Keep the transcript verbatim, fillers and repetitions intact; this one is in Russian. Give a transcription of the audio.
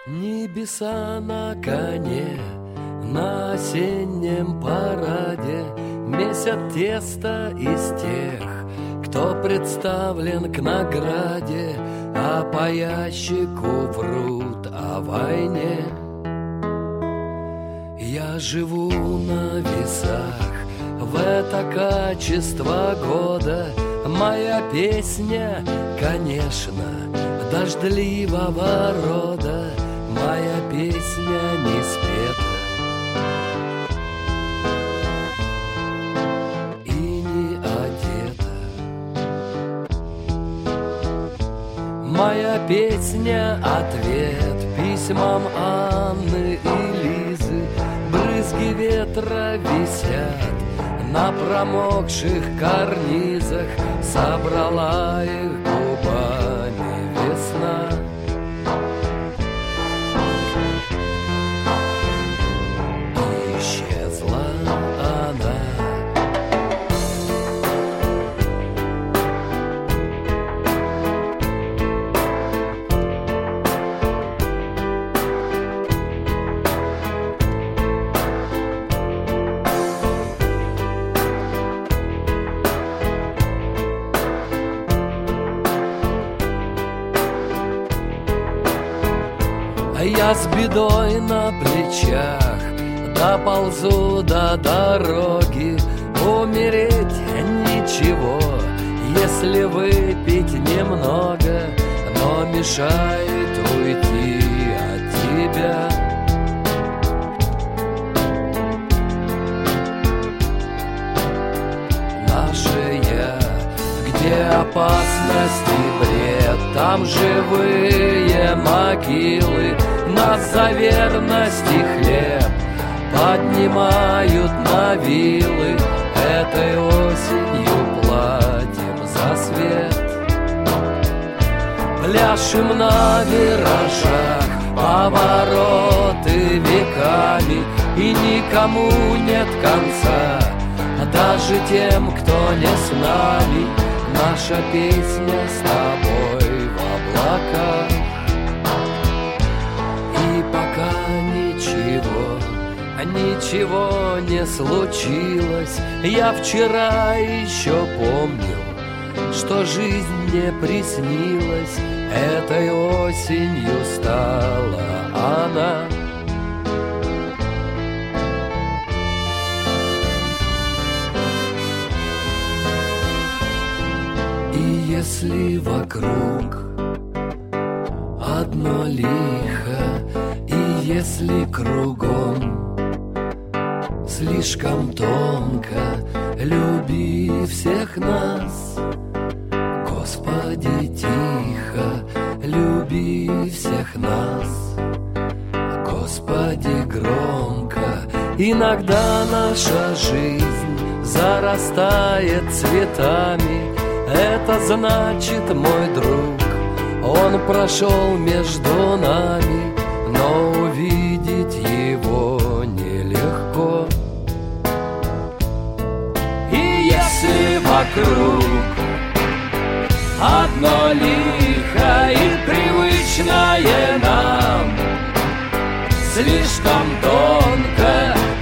Небеса на коне, на осеннем параде месят тесто из тех, кто представлен к награде, а по ящику врут о войне. Я живу на весах в это качество года. Моя песня, конечно, дождливого рода. Моя песня не спета и не одета. Моя песня — ответ письмам Анны и Лизы. Брызги ветра висят на промокших карнизах. Собрала их губами весна. Исчезла она. Я с бедой на плечах доползу до дороги. Умереть ничего, если выпить немного, но мешает уйти от тебя. Наше я, где опасность и бред, там живые могилы. Нас за верность и хлеб поднимают на вилы. Этой осенью платим за свет. Пляшем на виражах повороты веками, и никому нет конца, даже тем, кто не с нами. Наша песня с тобой в облаках. Ничего, ничего не случилось. Я вчера еще помнил, что жизнь мне приснилась. Этой осенью стала она. И если вокруг одно лихо, если кругом слишком тонко, люби всех нас, Господи, тихо, люби всех нас, Господи, громко. Иногда наша жизнь зарастает цветами. Это значит, мой друг, он прошел между нами. Но увидеть его нелегко. И если вокруг одно лихо и привычное нам слишком тонко,